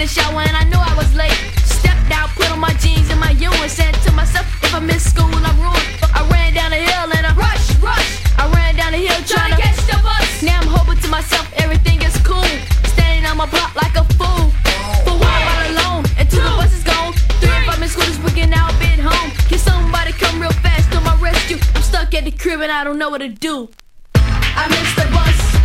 the shower and I knew I was late. Stepped out, put on my jeans and my U and said to myself, if I miss school, I'm ruined. I ran down the hill and I rush. I ran down the hill trying to catch the bus. Now I'm hoping to myself, everything is cool. Standing on my block like a fool. For a while all alone, until the bus is gone. 3 and 5 minutes school this weekend, now I've been home. Can somebody come real fast to my rescue? I'm stuck at the crib and I don't know what to do. I missed the bus.